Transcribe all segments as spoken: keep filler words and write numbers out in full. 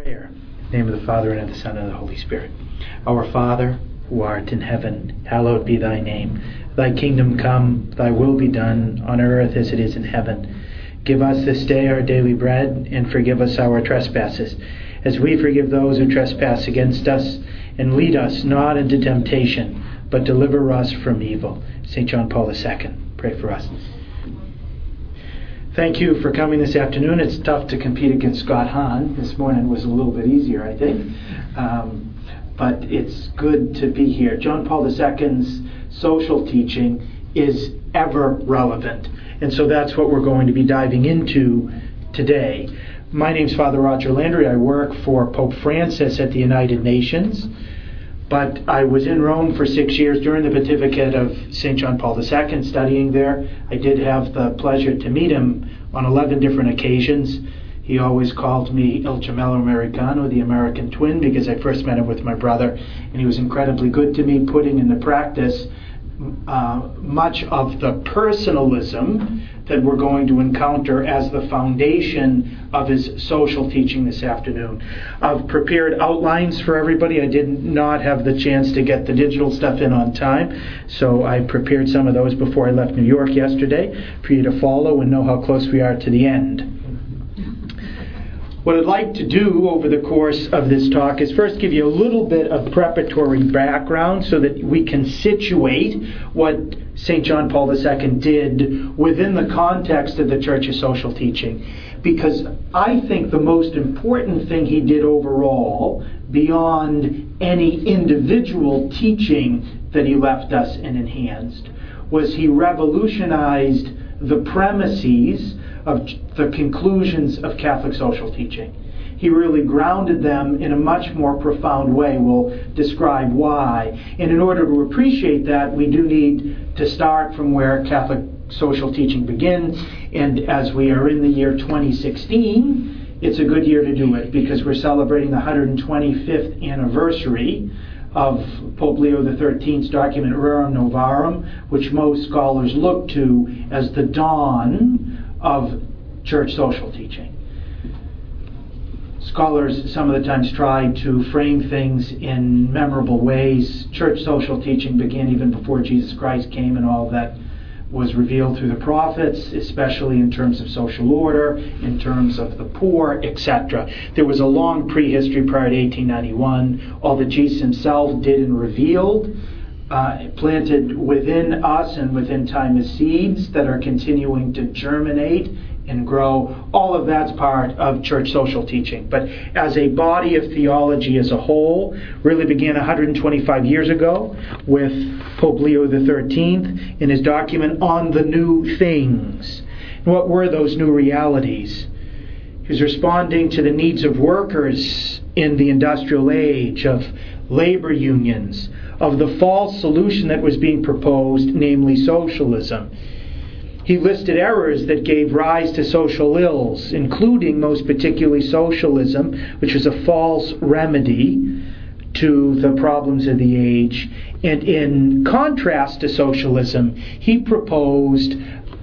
Prayer. In the name of the Father, and of the Son, and of the Holy Spirit. Our Father, who art in heaven, hallowed be thy name. Thy kingdom come, thy will be done, on earth as it is in heaven. Give us this day our daily bread, and forgive us our trespasses, as we forgive those who trespass against us. And lead us not into temptation, but deliver us from evil. Saint John Paul the Second, pray for us. Thank you for coming this afternoon. It's tough to compete against Scott Hahn. This morning was a little bit easier, I think. Um, but it's good to be here. John Paul the Second's social teaching is ever relevant. And so that's what we're going to be diving into today. My name's Father Roger Landry. I work for Pope Francis at the United Nations. But I was in Rome for six years during the pontificate of Saint John Paul the Second, studying there. I did have the pleasure to meet him on eleven different occasions. He always called me El Gemello Americano, the American twin, because I first met him with my brother, and he was incredibly good to me, putting into practice uh, much of the personalism that we're going to encounter as the foundation of his social teaching this afternoon. I've prepared outlines for everybody. I did not have the chance to get the digital stuff in on time, so I prepared some of those before I left New York yesterday for you to follow and know how close we are to the end. What I'd like to do over the course of this talk is first give you a little bit of preparatory background so that we can situate what Saint John Paul the Second did within the context of the Church's social teaching. Because I think the most important thing he did overall, beyond any individual teaching that he left us and enhanced, was he revolutionized the premises of the conclusions of Catholic social teaching. He really grounded them in a much more profound way. We'll describe why. And in order to appreciate that, we do need to start from where Catholic social teaching begins. And as we are in the year twenty sixteen, it's a good year to do it because we're celebrating the one hundred twenty-fifth anniversary of Pope Leo the thirteenth's document Rerum Novarum, which most scholars look to as the dawn of church social teaching. Scholars some of the times try to frame things in memorable ways. Church social teaching began even before Jesus Christ came, and all that was revealed through the prophets, especially in terms of social order, in terms of the poor, et cetera. There was a long prehistory prior to eighteen ninety-one. All that Jesus himself did and revealed, uh, planted within us and within time as seeds that are continuing to germinate and grow. All of that's part of church social teaching. But as a body of theology as a whole, really began one hundred twenty-five years ago with Pope Leo the thirteenth in his document On the New Things. And what were those new realities? He was responding to the needs of workers in the industrial age, of labor unions, of the false solution that was being proposed, namely socialism. He listed errors that gave rise to social ills, including most particularly socialism, which was a false remedy to the problems of the age. And in contrast to socialism, he proposed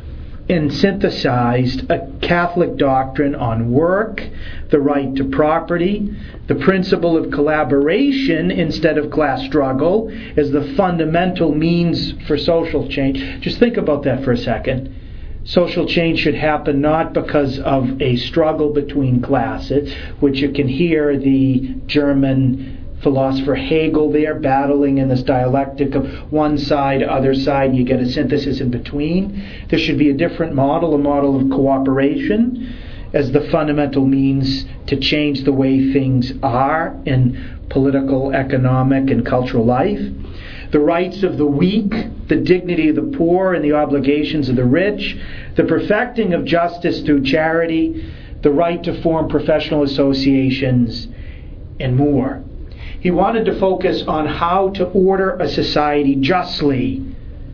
and synthesized a Catholic doctrine on work, the right to property, the principle of collaboration instead of class struggle as the fundamental means for social change. Just think about that for a second. Social change should happen not because of a struggle between classes, which you can hear the German philosopher Hegel there battling in this dialectic of one side, other side, and you get a synthesis in between. There should be a different model, a model of cooperation as the fundamental means to change the way things are in political, economic, and cultural life. The rights of the weak, the dignity of the poor, and the obligations of the rich, the perfecting of justice through charity, the right to form professional associations, and more. He wanted to focus on how to order a society justly,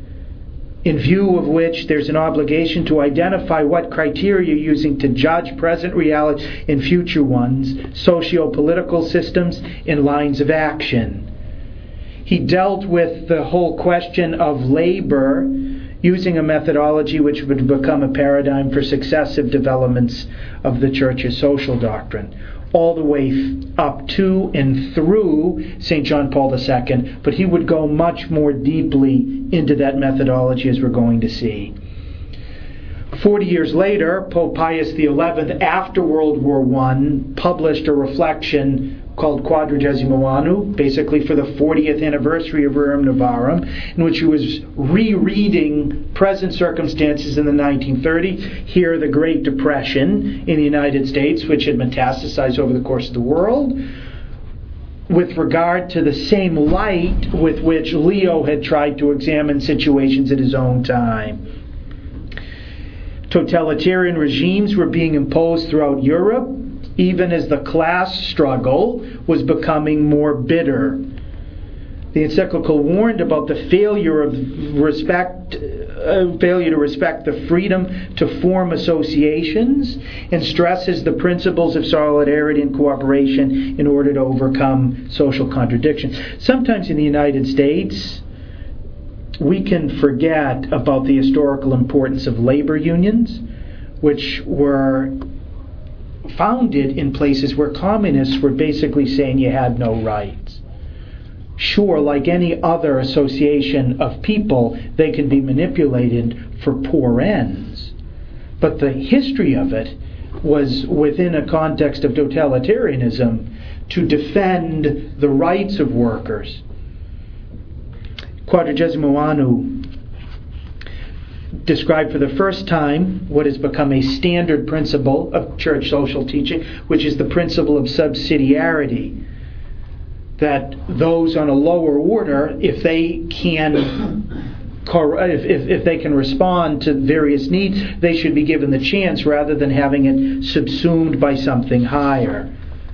in view of which there's an obligation to identify what criteria you're using to judge present reality and future ones, socio-political systems, and lines of action. He dealt with the whole question of labor using a methodology which would become a paradigm for successive developments of the Church's social doctrine. all the way up to and through Saint John Paul the Second, but he would go much more deeply into that methodology, as we're going to see. Forty years later, Pope Pius the Eleventh, after World War One, published a reflection called Quadragesimo Anno, basically for the fortieth anniversary of Rerum Novarum, in which he was rereading present circumstances in the nineteen thirties. Here, the Great Depression in the United States, which had metastasized over the course of the world, with regard to the same light with which Leo had tried to examine situations at his own time. Totalitarian regimes were being imposed throughout Europe, even as the class struggle was becoming more bitter. The encyclical warned about the failure of respect, uh, failure to respect the freedom to form associations, and stresses the principles of solidarity and cooperation in order to overcome social contradictions. Sometimes in the United States, we can forget about the historical importance of labor unions, which were founded in places where communists were basically saying you had no rights. Sure, like any other association of people, they can be manipulated for poor ends. But the history of it was within a context of totalitarianism to defend the rights of workers. Quadragesimo Anno described for the first time what has become a standard principle of church social teaching, which is the principle of subsidiarity. That those on a lower order, if they can if, if, if they can respond to various needs, they should be given the chance rather than having it subsumed by something higher.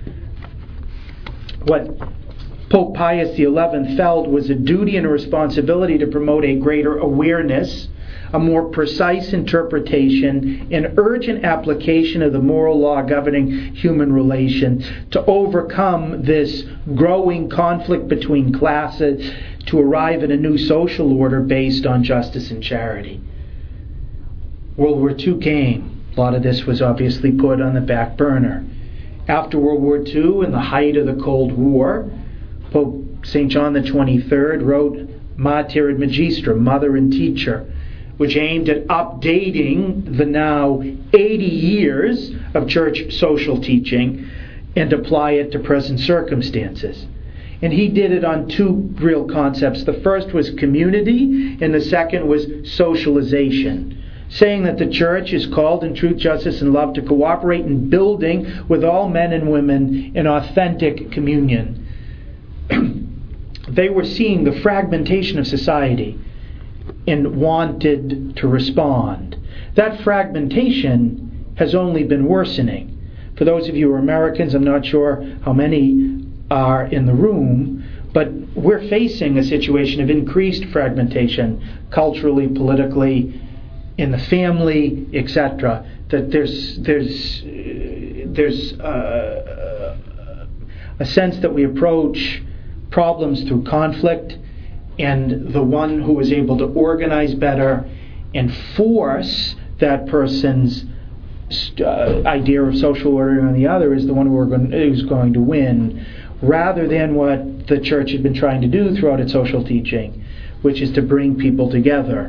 What Pope Pius the Eleventh felt was a duty and a responsibility to promote a greater awareness, a more precise interpretation, and urgent application of the moral law governing human relations to overcome this growing conflict between classes, to arrive at a new social order based on justice and charity. World War Two came. A lot of this was obviously put on the back burner. After World War Two, in the height of the Cold War, Pope Saint John the twenty-third wrote Mater et Magistra, Mother and Teacher, which aimed at updating the now eighty years of church social teaching and apply it to present circumstances. And he did it on two real concepts. The first was community, and the second was socialization, saying that the church is called in truth, justice, and love to cooperate in building with all men and women in authentic communion. They were seeing the fragmentation of society and wanted to respond. That fragmentation has only been worsening. For those of you who are Americans, I'm not sure how many are in the room, but we're facing a situation of increased fragmentation, culturally, politically, in the family, et cetera. That there's there's there's uh, a sense that we approach problems through conflict, and the one who is able to organize better and force that person's uh, idea of social order on the other is the one who are going, who's going to win, rather than what the church had been trying to do throughout its social teaching, which is to bring people together.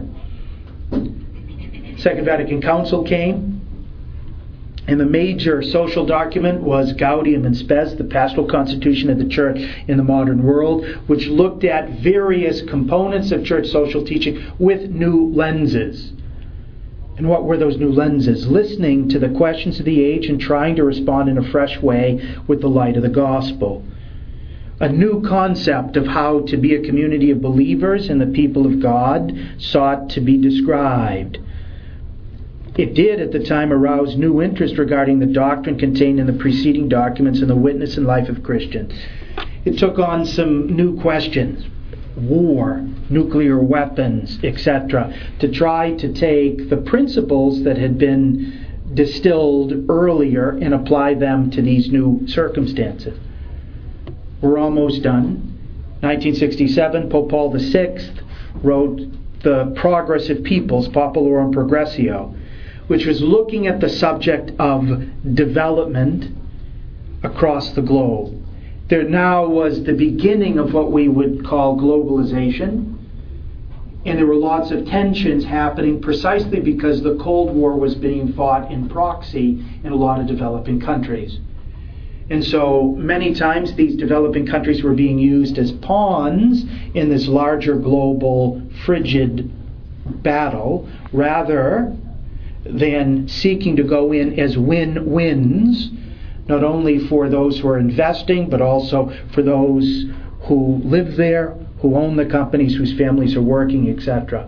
Second Vatican Council came, and the major social document was Gaudium and Spes, the pastoral constitution of the church in the modern world, which looked at various components of church social teaching with new lenses. And what were those new lenses? Listening to the questions of the age and trying to respond in a fresh way with the light of the gospel. A new concept of how to be a community of believers and the people of God sought to be described. It did at the time arouse new interest regarding the doctrine contained in the preceding documents and the witness and life of Christians. It took on some new questions, war, nuclear weapons, et cetera, to try to take the principles that had been distilled earlier and apply them to these new circumstances. We're almost done. nineteen sixty-seven, Pope Paul the Sixth wrote The Progress of Peoples, Populorum Progressio, which was looking at the subject of development across the globe. There now was the beginning of what we would call globalization, and there were lots of tensions happening precisely because the Cold War was being fought in proxy in a lot of developing countries. And so many times these developing countries were being used as pawns in this larger global frigid battle, rather than seeking to go in as win-wins, not only for those who are investing, but also for those who live there, who own the companies, whose families are working, et cetera.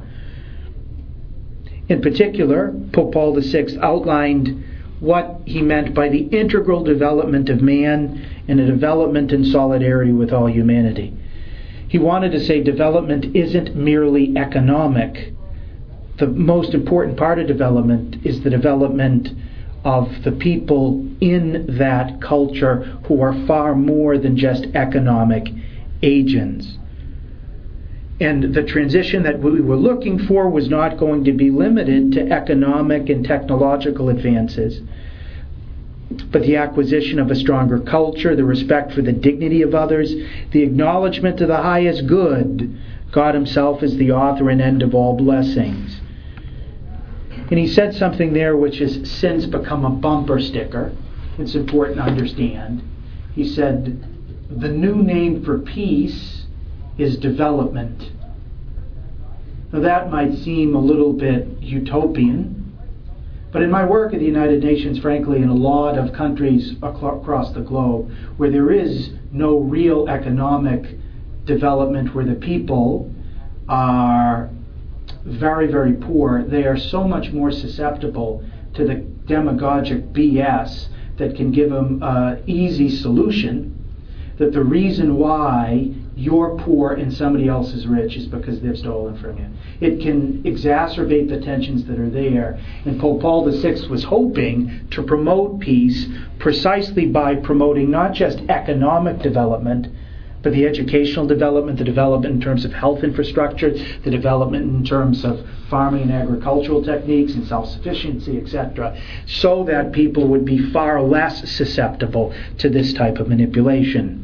In particular, Pope Paul the Sixth outlined what he meant by the integral development of man and a development in solidarity with all humanity. He wanted to say development isn't merely economic. The most important part of development is the development of the people in that culture who are far more than just economic agents. And the transition that we were looking for was not going to be limited to economic and technological advances, but the acquisition of a stronger culture, the respect for the dignity of others, the acknowledgement of the highest good. God himself is the author and end of all blessings. And he said something there which has since become a bumper sticker. It's important to understand. He said, the new name for peace is development. Now that might seem a little bit utopian, but in my work at the United Nations, frankly, in a lot of countries across the globe, where there is no real economic development, where the people are very, very poor, they are so much more susceptible to the demagogic B S that can give them an easy solution, that the reason why you're poor and somebody else is rich is because they've stolen from you. It can exacerbate the tensions that are there. And Pope Paul the Sixth was hoping to promote peace precisely by promoting not just economic development, but the educational development, the development in terms of health infrastructure, the development in terms of farming and agricultural techniques and self-sufficiency, et cetera, so that people would be far less susceptible to this type of manipulation.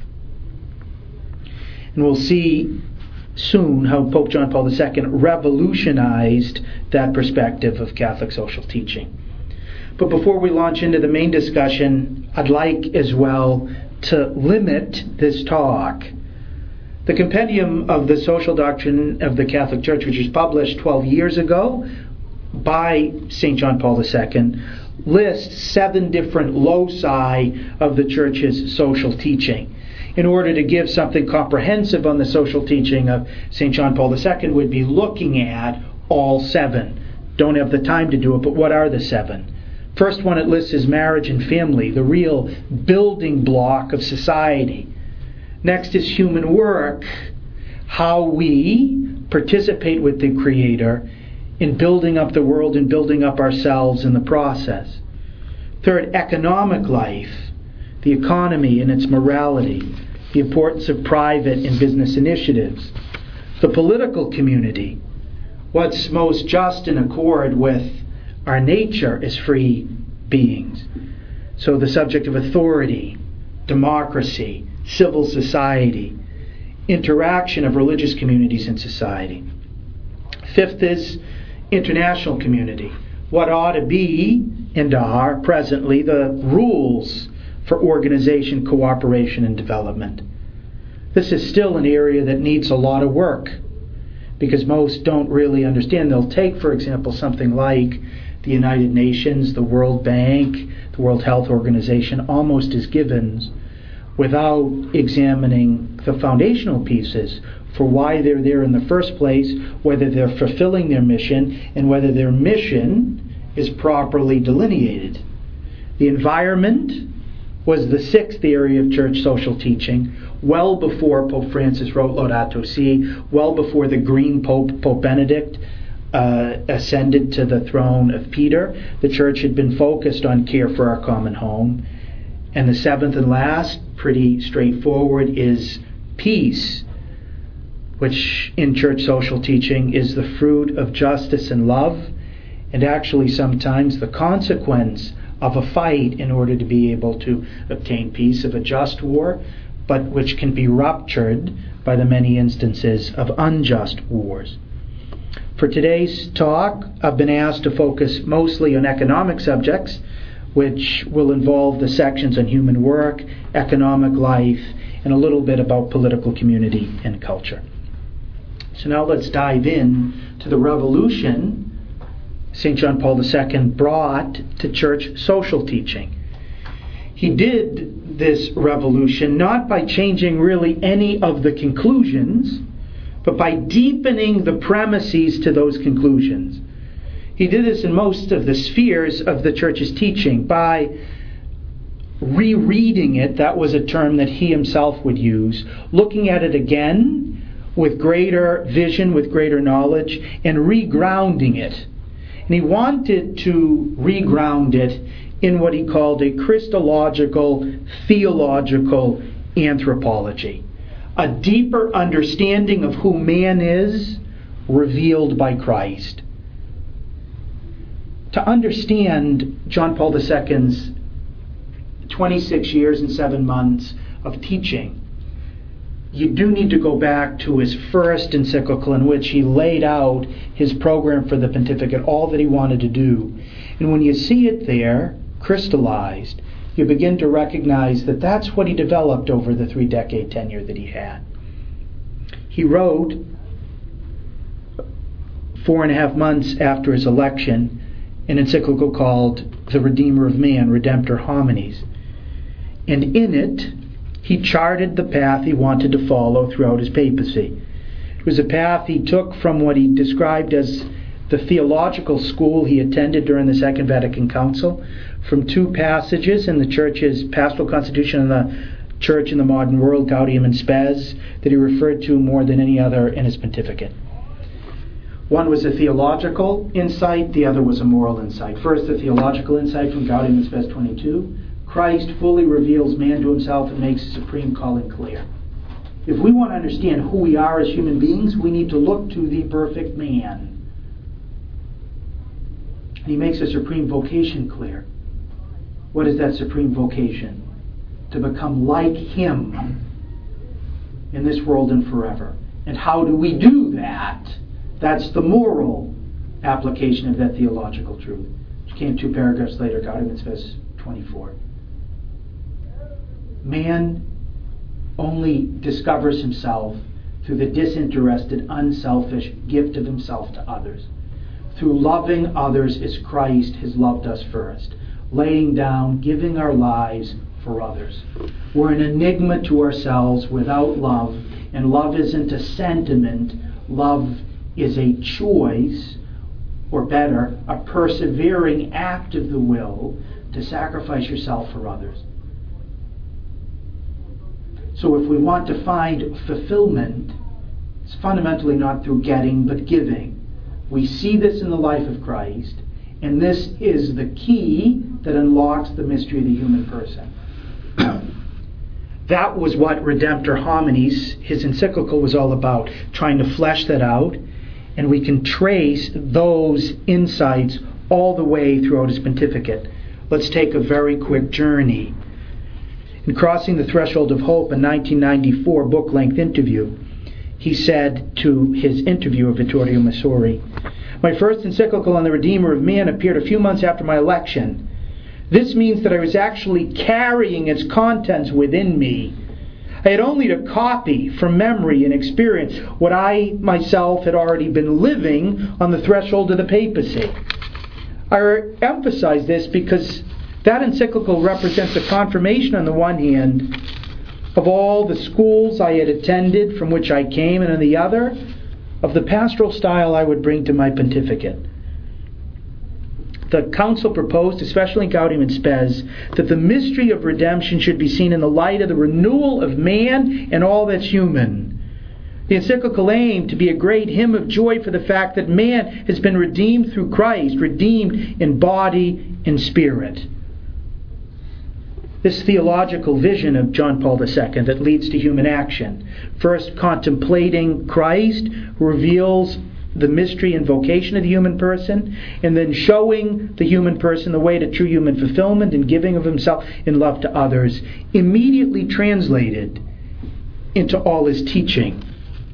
And we'll see soon how Pope John Paul the Second revolutionized that perspective of Catholic social teaching. But before we launch into the main discussion, I'd like as well to limit this talk. The Compendium of the Social Doctrine of the Catholic Church, which was published twelve years ago by Saint John Paul the Second, lists seven different loci of the Church's social teaching. In order to give something comprehensive on the social teaching of Saint John Paul the Second, would be looking at all seven. Don't have the time to do it, but what are the seven? First one it lists is marriage and family, the real building block of society. Next is human work, how we participate with the Creator in building up the world and building up ourselves in the process. Third, economic life, the economy and its morality, the importance of private and business initiatives. The political community, what's most just in accord with our nature as free beings. So the subject of authority, democracy, civil society, interaction of religious communities in society. Fifth is international community. What ought to be and are presently the rules for organization, cooperation, and development. This is still an area that needs a lot of work because most don't really understand. They'll take, for example, something like the United Nations, the World Bank, the World Health Organization, almost as givens, without examining the foundational pieces for why they're there in the first place, whether they're fulfilling their mission, and whether their mission is properly delineated. The environment was the sixth area of church social teaching, well before Pope Francis wrote Laudato Si, well before the Green Pope, Pope Benedict, uh, ascended to the throne of Peter. The church had been focused on care for our common home. And the seventh and last, pretty straightforward, is peace, which in church social teaching is the fruit of justice and love, and actually sometimes the consequence of a fight in order to be able to obtain peace, of a just war, but which can be ruptured by the many instances of unjust wars. For today's talk, I've been asked to focus mostly on economic subjects, which will involve the sections on human work, economic life, and a little bit about political community and culture. So now let's dive in to the revolution Saint John Paul the Second brought to church social teaching. He did this revolution not by changing really any of the conclusions, but by deepening the premises to those conclusions. He did this in most of the spheres of the church's teaching by rereading it. That was a term that he himself would use, looking at it again with greater vision, with greater knowledge, and regrounding it. And he wanted to reground it in what he called a Christological, theological anthropology. A deeper understanding of who man is, revealed by Christ. To understand John Paul the Second's twenty-six years and seven months of teaching, you do need to go back to his first encyclical, in which he laid out his program for the pontificate, all that he wanted to do. And when you see it there, crystallized, you begin to recognize that that's what he developed over the three-decade tenure that he had. He wrote, four and a half months after his election, an encyclical called The Redeemer of Man, Redemptor Homines. And in it, he charted the path he wanted to follow throughout his papacy. It was a path he took from what he described as the theological school he attended during the Second Vatican Council, from two passages in the Church's Pastoral Constitution of the Church in the Modern World, Gaudium and Spes, that he referred to more than any other in his pontificate. One was a theological insight, the other was a moral insight. First, the theological insight from Gaudium and Spes twenty-two. Christ fully reveals man to himself and makes his supreme calling clear. If we want to understand who we are as human beings, we need to look to the perfect man. And he makes a supreme vocation clear. What is that supreme vocation? To become like him in this world and forever. And how do we do that? That's the moral application of that theological truth, which came two paragraphs later, Gaudium and Spes twenty-four. Man only discovers himself through the disinterested, unselfish gift of himself to others. Through loving others as Christ has loved us first. Laying down, giving our lives for others. We're an enigma to ourselves without love, and love isn't a sentiment. Love is a choice, or better, a persevering act of the will to sacrifice yourself for others. So if we want to find fulfillment, it's fundamentally not through getting, but giving. We see this in the life of Christ, and this is the key that unlocks the mystery of the human person. That was what Redemptor Homines, his encyclical, was all about, trying to flesh that out, and we can trace those insights all the way throughout his pontificate. Let's take a very quick journey. In Crossing the Threshold of Hope, a nineteen ninety-four book-length interview, he said to his interviewer, Vittorio Messori, "My first encyclical on the Redeemer of Man appeared a few months after my election. This means that I was actually carrying its contents within me. I had only to copy from memory and experience what I myself had already been living on the threshold of the papacy." I emphasize this because that encyclical represents a confirmation on the one hand of all the schools I had attended from which I came, and on the other, of the pastoral style I would bring to my pontificate. The council proposed, especially in Gaudium and Spes, that the mystery of redemption should be seen in the light of the renewal of man and all that's human. The encyclical aimed to be a great hymn of joy for the fact that man has been redeemed through Christ, redeemed in body and spirit. This theological vision of John Paul the Second that leads to human action. First, contemplating Christ, who reveals the mystery and vocation of the human person, and then showing the human person the way to true human fulfillment and giving of himself in love to others, immediately translated into all his teaching.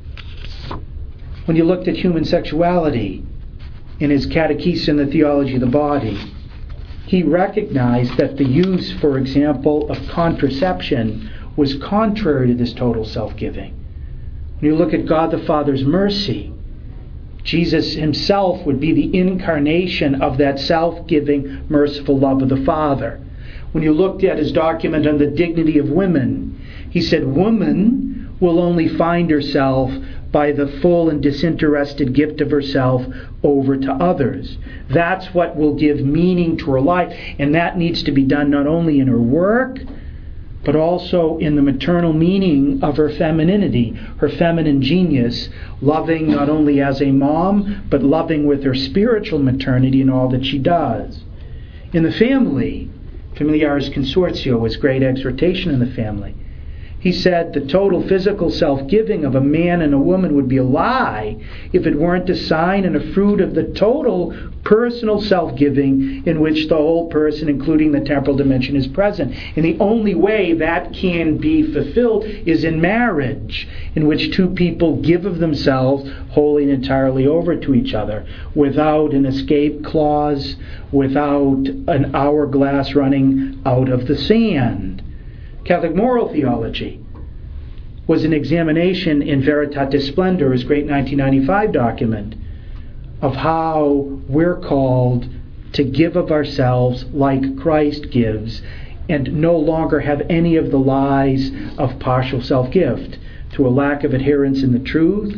When you looked at human sexuality in his Catechism on the Theology of the Body, he recognized that the use, for example, of contraception was contrary to this total self-giving. When you look at God the Father's mercy, Jesus himself would be the incarnation of that self-giving, merciful love of the Father. When you looked at his document on the dignity of women, he said, woman will only find herself by the full and disinterested gift of herself over to others. That's what will give meaning to her life, and that needs to be done not only in her work, but also in the maternal meaning of her femininity, her feminine genius, loving not only as a mom, but loving with her spiritual maternity in all that she does. In the family, Familiaris Consortio was great exhortation in the family. He said the total physical self-giving of a man and a woman would be a lie if it weren't a sign and a fruit of the total personal self-giving in which the whole person, including the temporal dimension, is present. And the only way that can be fulfilled is in marriage, in which two people give of themselves wholly and entirely over to each other, without an escape clause, without an hourglass running out of the sand. Catholic moral theology was an examination in Veritatis Splendor, his great nineteen ninety-five document, of how we're called to give of ourselves like Christ gives, and no longer have any of the lies of partial self-gift, to a lack of adherence in the truth,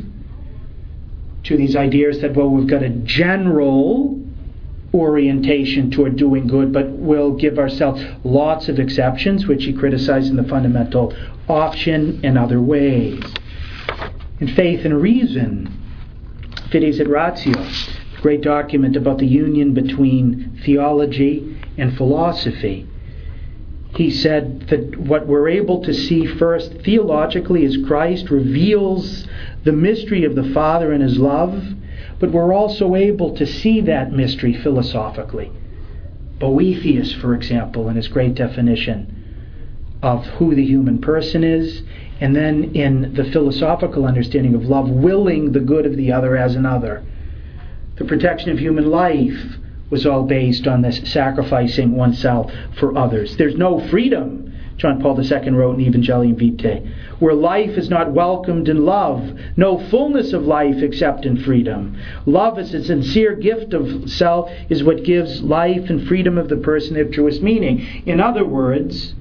to these ideas that, well, we've got a general orientation toward doing good, but we'll give ourselves lots of exceptions, which he criticized in the Fundamental Option and other ways. In Faith and Reason, Fides et Ratio, a great document about the union between theology and philosophy, he said that what we're able to see first theologically is Christ reveals the mystery of the Father and his love, but we're also able to see that mystery philosophically. Boethius, for example, in his great definition of who the human person is, and then in the philosophical understanding of love, willing the good of the other as another. The protection of human life was all based on this sacrificing oneself for others. There's no freedom, John Paul the Second wrote in Evangelium Vitae, where life is not welcomed in love, no fullness of life except in freedom. Love as a sincere gift of self is what gives life and freedom of the person their truest meaning. In other words,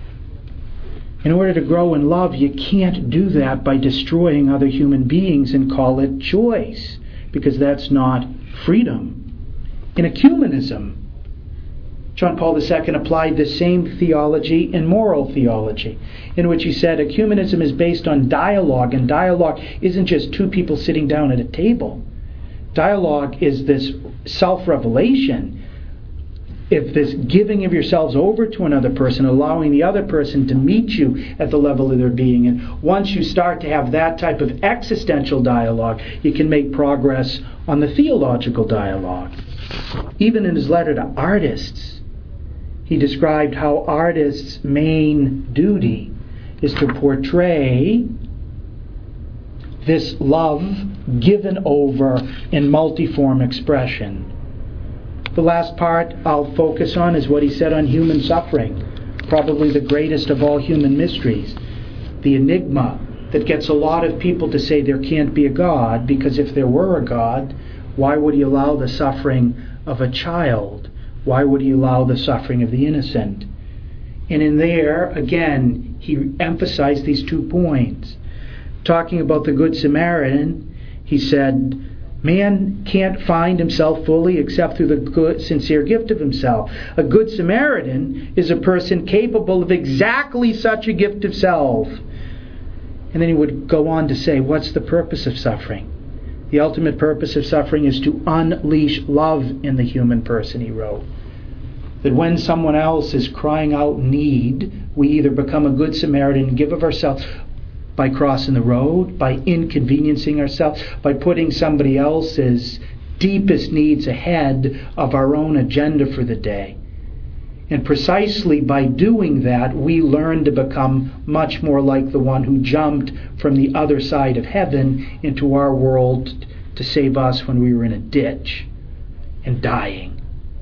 in order to grow in love, you can't do that by destroying other human beings and call it choice, because that's not freedom. In ecumenism, John Paul the Second applied the same theology in moral theology, in which he said ecumenism is based on dialogue, and dialogue isn't just two people sitting down at a table. Dialogue is this self-revelation, if this giving of yourselves over to another person, allowing the other person to meet you at the level of their being. And once you start to have that type of existential dialogue, you can make progress on the theological dialogue. Even in his letter to artists, he described how artists' main duty is to portray this love given over in multiform expression. The last part I'll focus on is what he said on human suffering, probably the greatest of all human mysteries, the enigma that gets a lot of people to say there can't be a God, because if there were a God, why would he allow the suffering of a child? Why would he allow the suffering of the innocent? And in there, again, he emphasized these two points. Talking about the Good Samaritan, he said, man can't find himself fully except through the good, sincere gift of himself. A Good Samaritan is a person capable of exactly such a gift of self. And then he would go on to say, what's the purpose of suffering? The ultimate purpose of suffering is to unleash love in the human person, he wrote. That when someone else is crying out need, we either become a Good Samaritan and give of ourselves, by crossing the road, by inconveniencing ourselves, by putting somebody else's deepest needs ahead of our own agenda for the day. And precisely by doing that, we learn to become much more like the one who jumped from the other side of heaven into our world to save us when we were in a ditch and dying.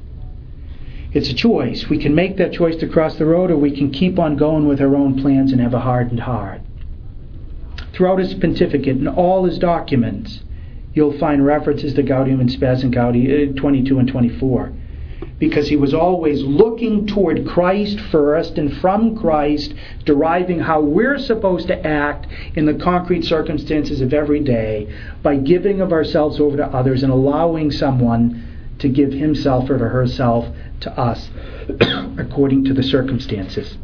It's a choice. We can make that choice to cross the road, or we can keep on going with our own plans and have a hardened heart. Throughout his pontificate and all his documents, you'll find references to Gaudium and Spes in Gaudium twenty-two and twenty-four. Because he was always looking toward Christ first, and from Christ deriving how we're supposed to act in the concrete circumstances of every day by giving of ourselves over to others and allowing someone to give himself or herself to us according to the circumstances.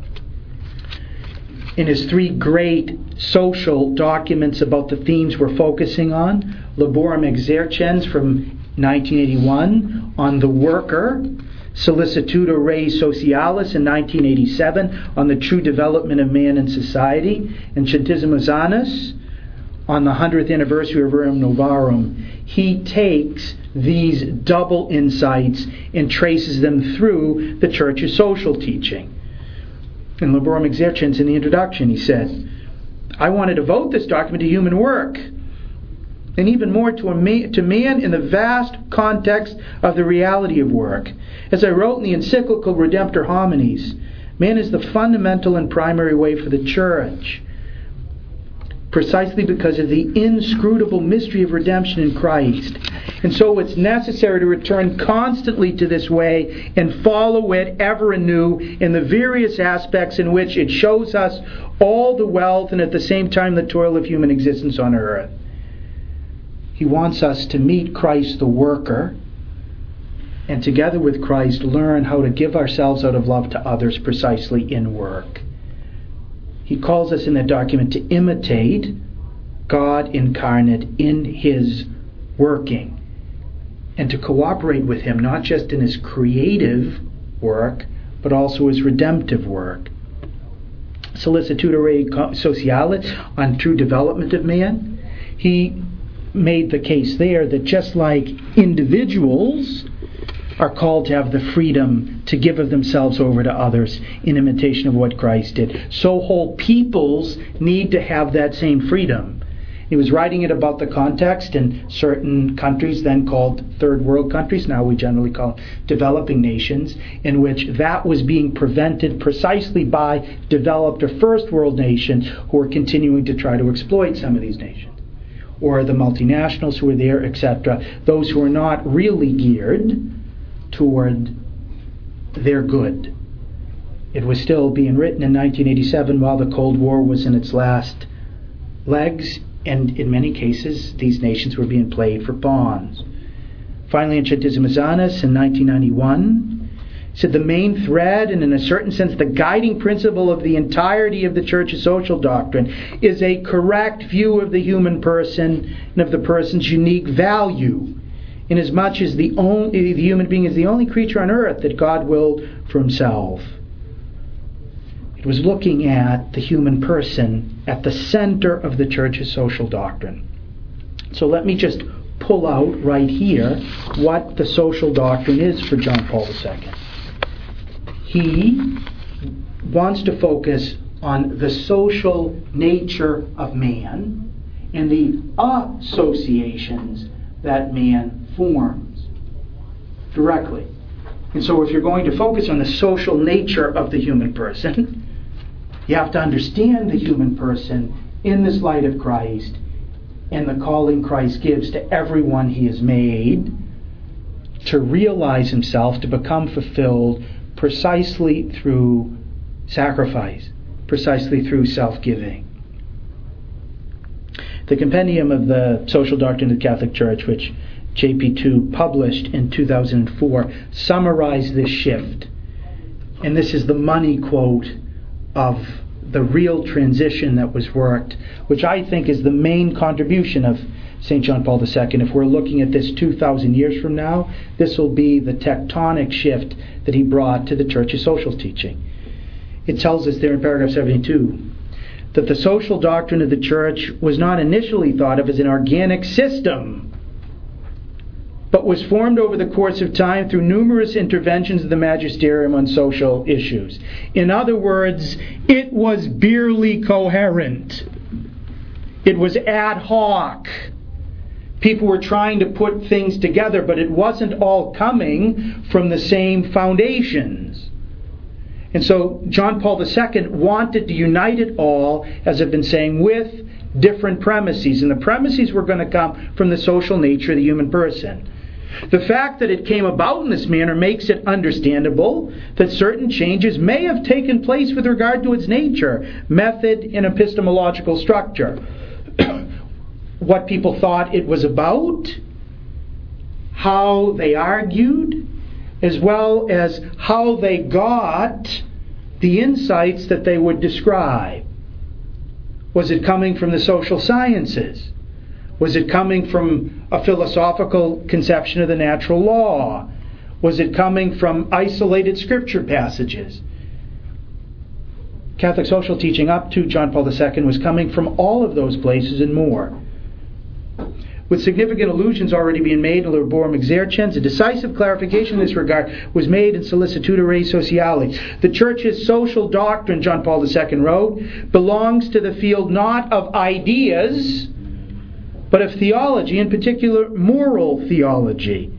In his three great social documents about the themes we're focusing on, Laborem Exercens from nineteen eighty-one, on the worker, Solicitudo Rei Socialis in nineteen eighty-seven, on the true development of man in society, and Centesimus Annus on the hundredth anniversary of Rerum Novarum, he takes these double insights and traces them through the Church's social teaching. In Laborem Exercens, in the introduction, he said, I want to devote this document to human work, and even more to, a man, to man in the vast context of the reality of work. As I wrote in the encyclical Redemptor Homines, man is the fundamental and primary way for the Church, precisely because of the inscrutable mystery of redemption in Christ. And so it's necessary to return constantly to this way and follow it ever anew in the various aspects in which it shows us all the wealth and at the same time the toil of human existence on earth. He wants us to meet Christ the worker, and together with Christ learn how to give ourselves out of love to others precisely in work. He calls us in that document to imitate God incarnate in His working, and to cooperate with Him not just in His creative work, but also His redemptive work. Solicitudo Rei Socialis on true development of man. He made the case there that just like individuals are called to have the freedom to give of themselves over to others in imitation of what Christ did, so whole peoples need to have that same freedom. He was writing it about the context in certain countries then called third world countries, now we generally call developing nations, in which that was being prevented precisely by developed or first world nations who were continuing to try to exploit some of these nations, or the multinationals who were there, et cetera, those who are not really geared toward their good. It was still being written in nineteen eighty-seven while the Cold War was in its last legs, and in many cases these nations were being played for pawns. Finally, in Centesimus Annus in nineteen ninety-one, he said the main thread, and in a certain sense the guiding principle of the entirety of the Church's social doctrine, is a correct view of the human person and of the person's unique value, inasmuch as the, only, the human being is the only creature on earth that God willed for Himself. It was looking at the human person at the center of the Church's social doctrine. So let me just pull out right here what the social doctrine is for John Paul the Second. He wants to focus on the social nature of man and the associations that man forms directly. And so if you're going to focus on the social nature of the human person, you have to understand the human person in this light of Christ and the calling Christ gives to everyone He has made to realize himself, to become fulfilled precisely through sacrifice, precisely through self-giving. The Compendium of the Social Doctrine of the Catholic Church, which J P two published in two thousand four, summarized this shift. And this is the money quote of the real transition that was worked, which I think is the main contribution of Saint John Paul the Second. If we're looking at this two thousand years from now, this will be the tectonic shift that he brought to the Church's social teaching. It tells us there in paragraph seventy-two, that the social doctrine of the church was not initially thought of as an organic system, but was formed over the course of time through numerous interventions of the magisterium on social issues. In other words, it was barely coherent. It was ad hoc. People were trying to put things together, but it wasn't all coming from the same foundations. And so John Paul the Second wanted to unite it all, as I've been saying, with different premises. And the premises were going to come from the social nature of the human person. The fact that it came about in this manner makes it understandable that certain changes may have taken place with regard to its nature, method, and epistemological structure. What people thought it was about, how they argued, as well as how they got the insights that they would describe. Was it coming from the social sciences? Was it coming from a philosophical conception of the natural law? Was it coming from isolated scripture passages? Catholic social teaching up to John Paul the Second was coming from all of those places and more. With significant allusions already being made in Liborum Exercens, a decisive clarification in this regard was made in Solicitudo Rei Sociali. The Church's social doctrine, John Paul the Second wrote, belongs to the field not of ideas, but of theology, in particular moral theology.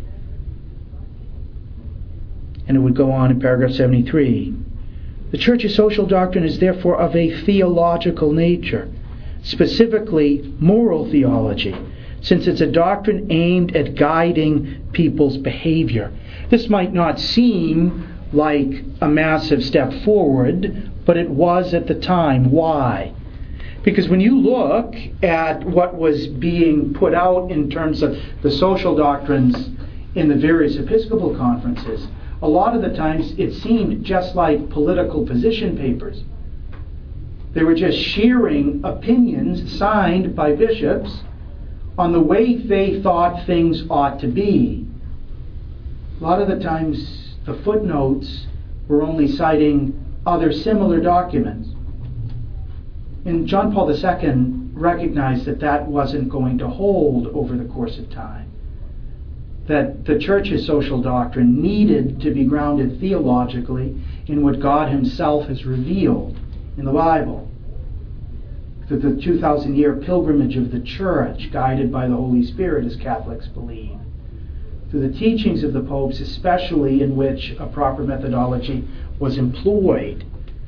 And it would go on in paragraph seventy-three. The Church's social doctrine is therefore of a theological nature, specifically moral theology, since it's a doctrine aimed at guiding people's behavior. This might not seem like a massive step forward, but it was at the time. Why? Because when you look at what was being put out in terms of the social doctrines in the various Episcopal conferences, a lot of the times it seemed just like political position papers. They were just sharing opinions signed by bishops on the way they thought things ought to be. A lot of the times the footnotes were only citing other similar documents. And John Paul the Second recognized that that wasn't going to hold over the course of time. That the Church's social doctrine needed to be grounded theologically in what God Himself has revealed in the Bible. That the two thousand year pilgrimage of the Church, guided by the Holy Spirit, as Catholics believe. Through the teachings of the popes, especially in which a proper methodology was employed.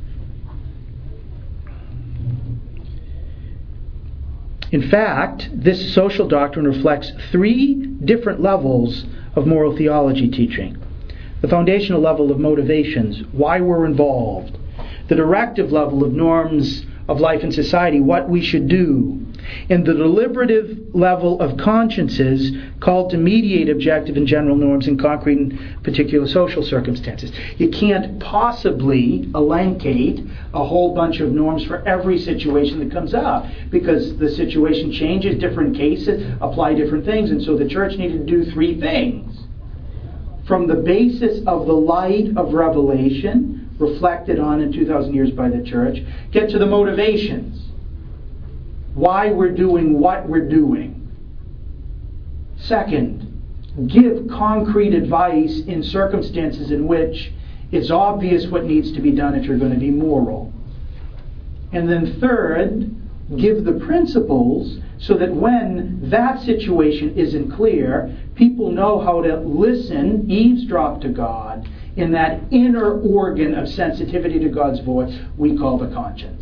In fact, this social doctrine reflects three different levels of moral theology teaching. The foundational level of motivations, why we're involved. The directive level of norms of life in society, what we should do. And the deliberative level of consciences, called to mediate objective and general norms in concrete and particular social circumstances. You can't possibly elencate a whole bunch of norms for every situation that comes up, because the situation changes, different cases apply different things, and so the Church needed to do three things. From the basis of the light of revelation, reflected on in two thousand years by the Church, get to the motivations. Why we're doing what we're doing. Second, give concrete advice in circumstances in which it's obvious what needs to be done if you're going to be moral. And then third, give the principles so that when that situation isn't clear, people know how to listen, eavesdrop to God in that inner organ of sensitivity to God's voice we call the conscience.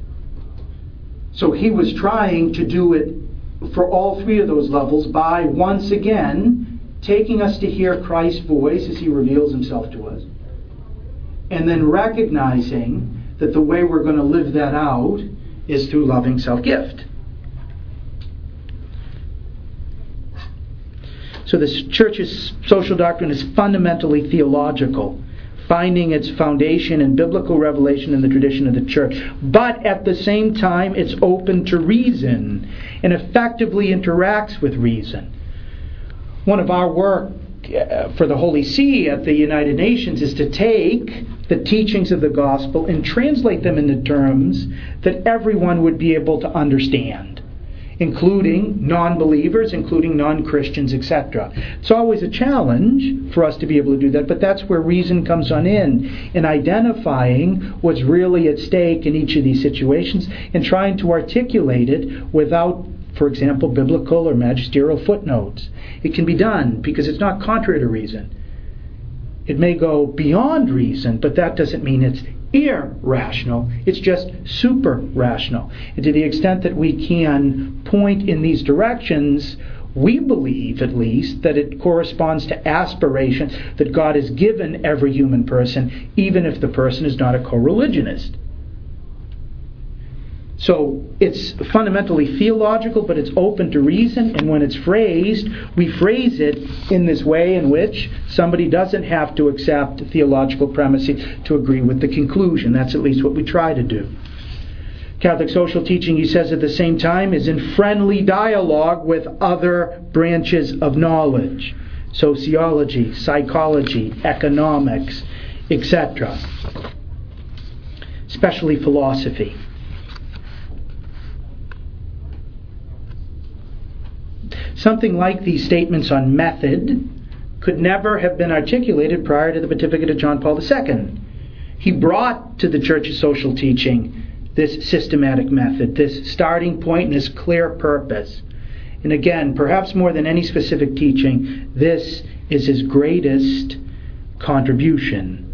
So he was trying to do it for all three of those levels by, once again, taking us to hear Christ's voice as He reveals Himself to us, and then recognizing that the way we're going to live that out is through loving self-gift. So the Church's social doctrine is fundamentally theological, finding its foundation in biblical revelation in the tradition of the Church. But at the same time, it's open to reason and effectively interacts with reason. One of our work for the Holy See at the United Nations is to take the teachings of the gospel and translate them into terms that everyone would be able to understand, including non-believers, including non-Christians, et cetera. It's always a challenge for us to be able to do that, but that's where reason comes on in, in identifying what's really at stake in each of these situations and trying to articulate it without, for example, biblical or magisterial footnotes. It can be done because it's not contrary to reason. It may go beyond reason, but that doesn't mean it's irrational. It's just super-rational. And to the extent that we can point in these directions, we believe, at least, that it corresponds to aspirations that God has given every human person, even if the person is not a co-religionist. So it's fundamentally theological, but it's open to reason, and when it's phrased, we phrase it in this way in which somebody doesn't have to accept theological premises to agree with the conclusion. That's at least what we try to do. Catholic social teaching, he says at the same time, is in friendly dialogue with other branches of knowledge. Sociology, psychology, economics, et cetera. Especially philosophy. Something like these statements on method could never have been articulated prior to the pontificate of John Paul the Second. He brought to the Church's social teaching this systematic method, this starting point and this clear purpose. And again, perhaps more than any specific teaching, this is his greatest contribution.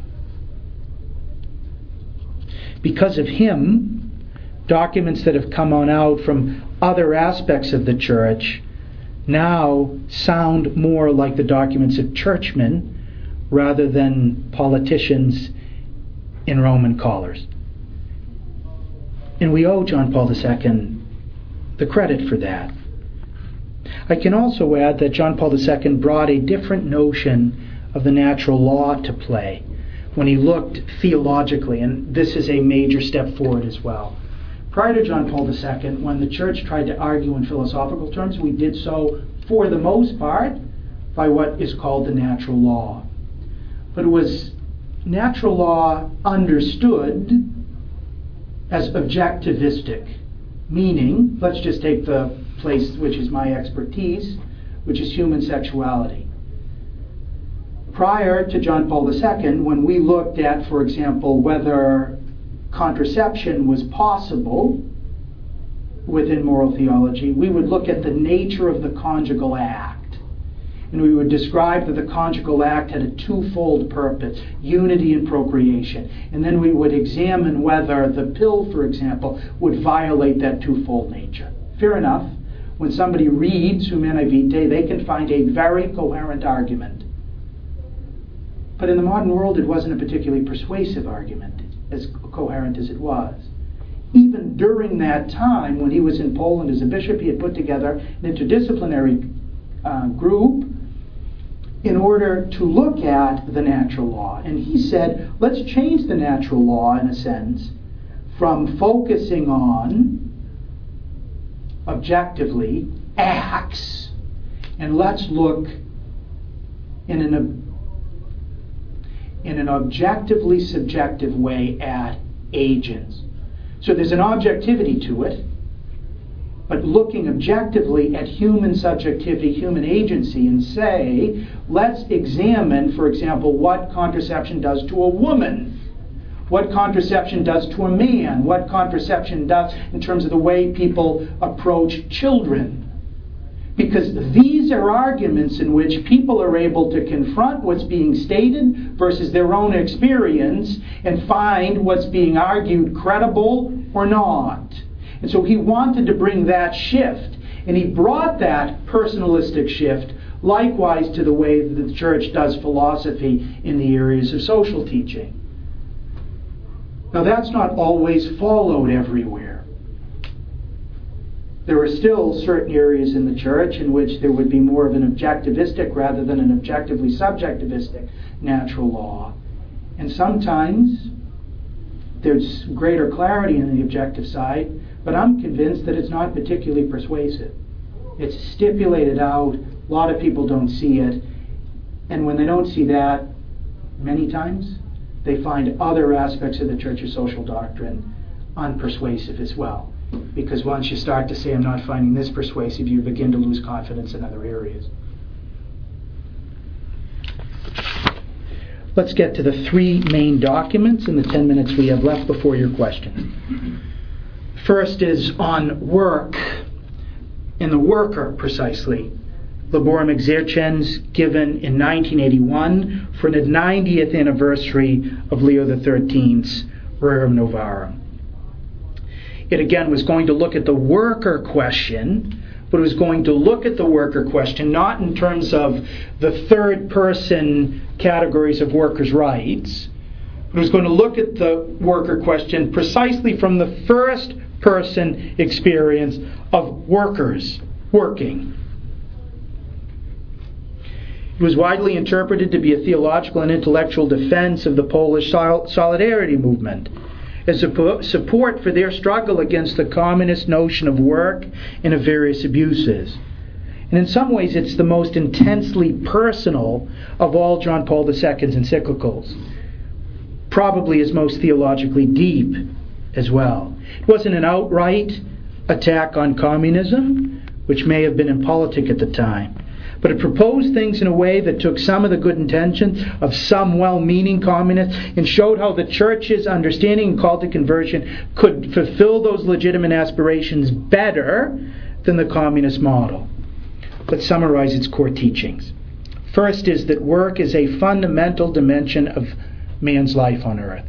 Because of him, documents that have come on out from other aspects of the Church now sound more like the documents of churchmen rather than politicians in Roman collars. And we owe John Paul the Second the credit for that. I can also add that John Paul the Second brought a different notion of the natural law to play when he looked theologically, and this is a major step forward as well. Prior to John Paul the Second, when the Church tried to argue in philosophical terms, we did so, for the most part, by what is called the natural law. But it was natural law understood as objectivistic, meaning, let's just take the place which is my expertise, which is human sexuality. Prior to John Paul the Second, when we looked at, for example, whether contraception was possible within moral theology, we would look at the nature of the conjugal act. And we would describe that the conjugal act had a twofold purpose, unity and procreation. And then we would examine whether the pill, for example, would violate that twofold nature. Fair enough. When somebody reads Humanae Vitae, they can find a very coherent argument. But in the modern world, it wasn't a particularly persuasive argument, as coherent as it was. Even during that time, when he was in Poland as a bishop, he had put together an interdisciplinary uh, group in order to look at the natural law. And he said, let's change the natural law, in a sense, from focusing on, objectively, acts, and let's look in an in an objectively subjective way at agents. So there's an objectivity to it, but looking objectively at human subjectivity, human agency, and say, let's examine, for example, what contraception does to a woman, what contraception does to a man, what contraception does in terms of the way people approach children. Because these are arguments in which people are able to confront what's being stated versus their own experience and find what's being argued credible or not. And so he wanted to bring that shift. And he brought that personalistic shift likewise to the way that the Church does philosophy in the areas of social teaching. Now that's not always followed everywhere. There are still certain areas in the Church in which there would be more of an objectivistic rather than an objectively subjectivistic natural law. And sometimes there's greater clarity in the objective side, but I'm convinced that it's not particularly persuasive. It's stipulated out, a lot of people don't see it, and when they don't see that, many times, they find other aspects of the church's social doctrine unpersuasive as well. Because once you start to say, I'm not finding this persuasive, you begin to lose confidence in other areas. Let's get to the three main documents in the ten minutes we have left before your question. First is on work, and the worker precisely. Laborem Exercens, given in nineteen eighty-one for the ninetieth anniversary of Leo the thirteenth's Rerum Novarum. It again was going to look at the worker question, but it was going to look at the worker question not in terms of the third person categories of workers' rights, but it was going to look at the worker question precisely from the first person experience of workers working. It was widely interpreted to be a theological and intellectual defense of the Polish sol- solidarity movement, as a support for their struggle against the communist notion of work and of various abuses. And in some ways it's the most intensely personal of all John Paul the Second's encyclicals. Probably is most theologically deep as well. It wasn't an outright attack on communism, which may have been impolitic at the time, but it proposed things in a way that took some of the good intentions of some well-meaning communists and showed how the church's understanding and call to conversion could fulfill those legitimate aspirations better than the communist model. Let's summarize its core teachings. First is that work is a fundamental dimension of man's life on earth.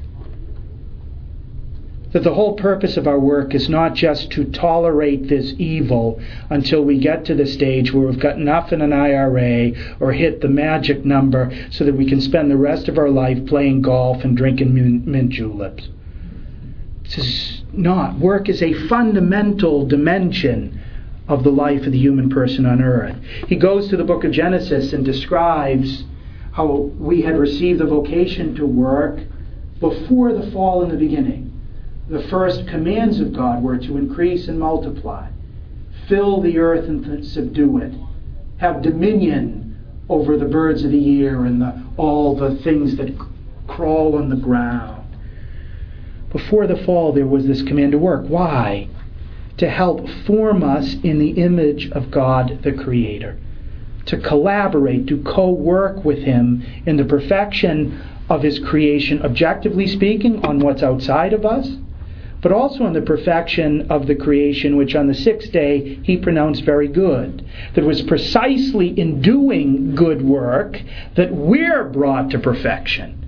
That the whole purpose of our work is not just to tolerate this evil until we get to the stage where we've got enough in an I R A or hit the magic number so that we can spend the rest of our life playing golf and drinking mint juleps. This is not. Work is a fundamental dimension of the life of the human person on earth. He goes to the book of Genesis and describes how we had received the vocation to work before the fall in the beginning. The first commands of God were to increase and multiply, fill the earth and subdue it, have dominion over the birds of the air and the, all the things that c- crawl on the ground. Before the fall, there was this command to work. Why? To help form us in the image of God the Creator, to collaborate, to co-work with Him in the perfection of His creation, objectively speaking, on what's outside of us, but also on the perfection of the creation, which on the sixth day He pronounced very good. That was precisely in doing good work that we're brought to perfection.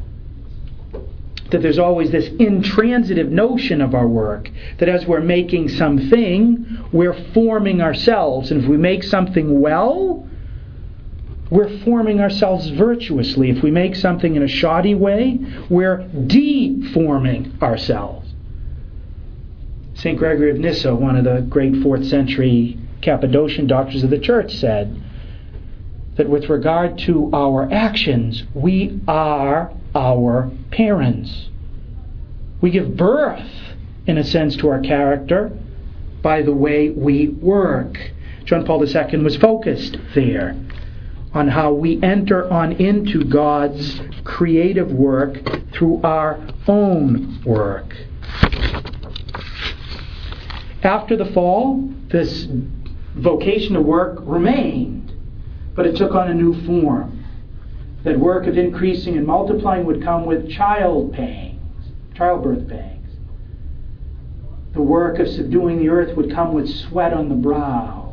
That there's always this intransitive notion of our work, that as we're making something, we're forming ourselves. And if we make something well, we're forming ourselves virtuously. If we make something in a shoddy way, we're deforming ourselves. Saint Gregory of Nyssa, one of the great fourth century Cappadocian doctors of the church, said that with regard to our actions, we are our parents. We give birth, in a sense, to our character by the way we work. John Paul the Second was focused there on how we enter on into God's creative work through our own work. After the fall, this vocation to work remained, but it took on a new form. That work of increasing and multiplying would come with child pangs, childbirth pangs. The work of subduing the earth would come with sweat on the brow.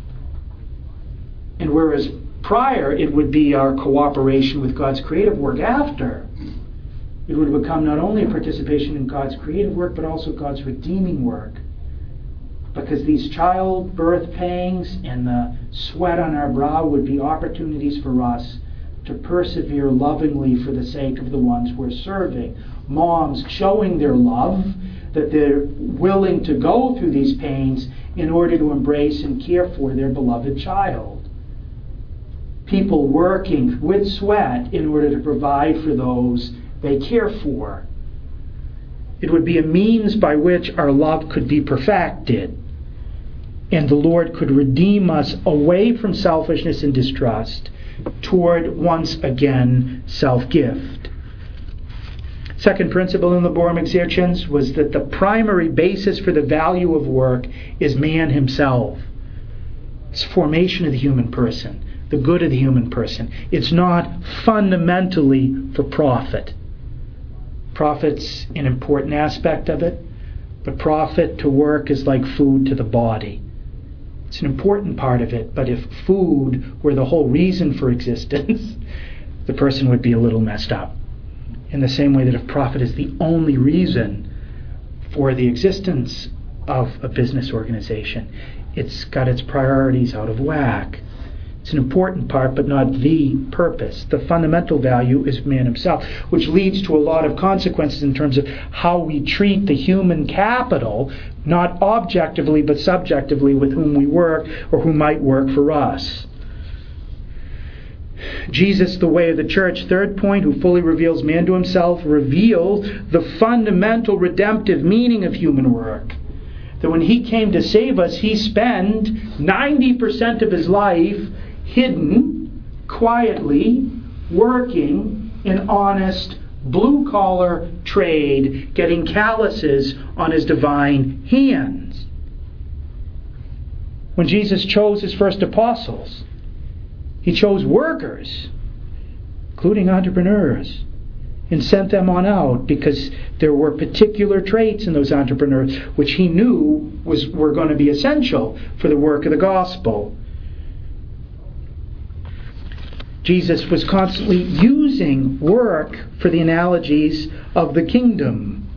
And whereas prior it would be our cooperation with God's creative work, after it would become not only a participation in God's creative work, but also God's redeeming work. Because these childbirth pangs and the sweat on our brow would be opportunities for us to persevere lovingly for the sake of the ones we're serving. Moms showing their love, that they're willing to go through these pains in order to embrace and care for their beloved child. People working with sweat in order to provide for those they care for. It would be a means by which our love could be perfected, and the Lord could redeem us away from selfishness and distrust toward, once again, self-gift. Second principle in Laborem Exercens was that the primary basis for the value of work is man himself. It's formation of the human person, the good of the human person. It's not fundamentally for profit. Profit's an important aspect of it, but profit to work is like food to the body. It's an important part of it, but if food were the whole reason for existence, the person would be a little messed up. In the same way that if profit is the only reason for the existence of a business organization, it's got its priorities out of whack. It's an important part, but not the purpose. The fundamental value is man himself, which leads to a lot of consequences in terms of how we treat the human capital, not objectively but subjectively, with whom we work or who might work for us. Jesus, the way of the church, third point, who fully reveals man to himself, revealed the fundamental redemptive meaning of human work. That when he came to save us, he spent ninety percent of his life hidden, quietly, working in honest, blue-collar trade, getting calluses on his divine hands. When Jesus chose his first apostles, he chose workers, including entrepreneurs, and sent them on out because there were particular traits in those entrepreneurs which he knew was were going to be essential for the work of the gospel. Jesus was constantly using work for the analogies of the kingdom.